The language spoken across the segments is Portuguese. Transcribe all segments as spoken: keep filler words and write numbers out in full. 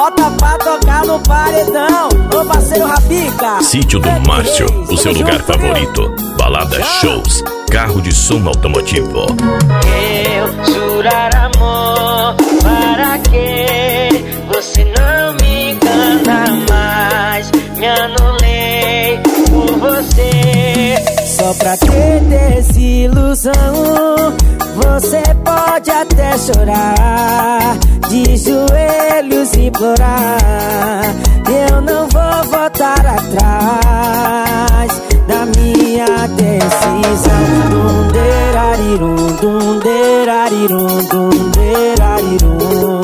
bota pra tocar no paredão. Ô parceiro Rapica. Sítio do Márcio, o seu lugar favorito. Balada, shows, carro de som automotivo. Eu jurar amor, para que você não me engana mais? Me anulei por você. Só pra ter desilusão, você pode até chorar, de joelhos implorar. Eu não vou voltar atrás da minha decisão. Dum-derarirum, dum-derarirum, dum-derarirum,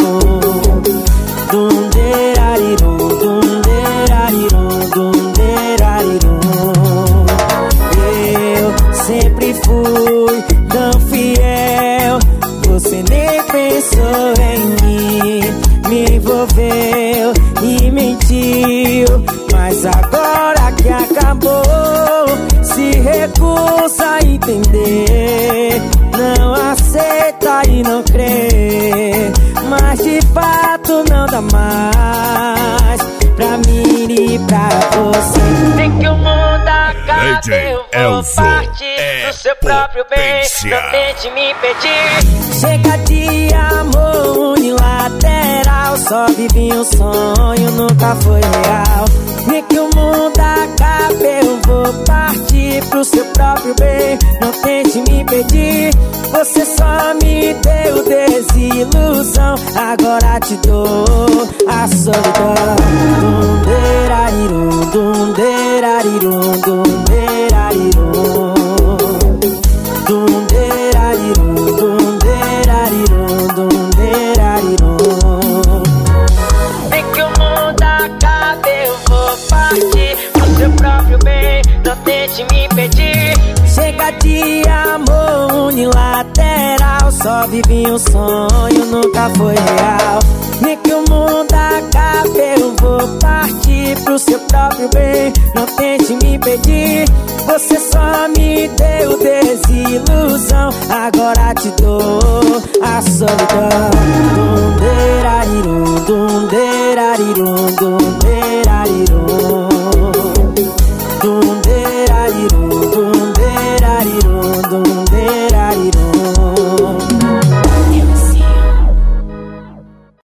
dum-derarirum, dum-derarirum, dum-derarirum. Eu sempre fui tão fiel, você nem pensou em mim, me envolveu e mentiu. Mas agora que acabou, se recusa a entender, não aceita e não crê, mas de fato não dá mais pra mim e pra você. Tem que o mundo acabe, eu vou partir é do seu próprio bem. Não tente me impedir. Chega de amor unilateral, só vivi um sonho, nunca foi real. E que o mundo acabe, eu vou partir pro seu próprio bem. Não tente me impedir, você só me deu desilusão. Agora te dou a solidão. Dum-derarirum, dum-derarirum, dum-derarirum, dum-derarirum, dum-derarirum, dum-derarirum. Tem que o mundo acabe, eu vou partir pro seu próprio bem. Não tente me impedir. Chega de amor unilateral, só vivi um sonho, nunca foi real. Nem que o mundo acabe, eu vou partir pro seu próprio bem. Não tente me impedir, você só me deu desilusão. Agora te dou a solidão. Dum-derarirum, dum-derarirum, dum-derarirum, dum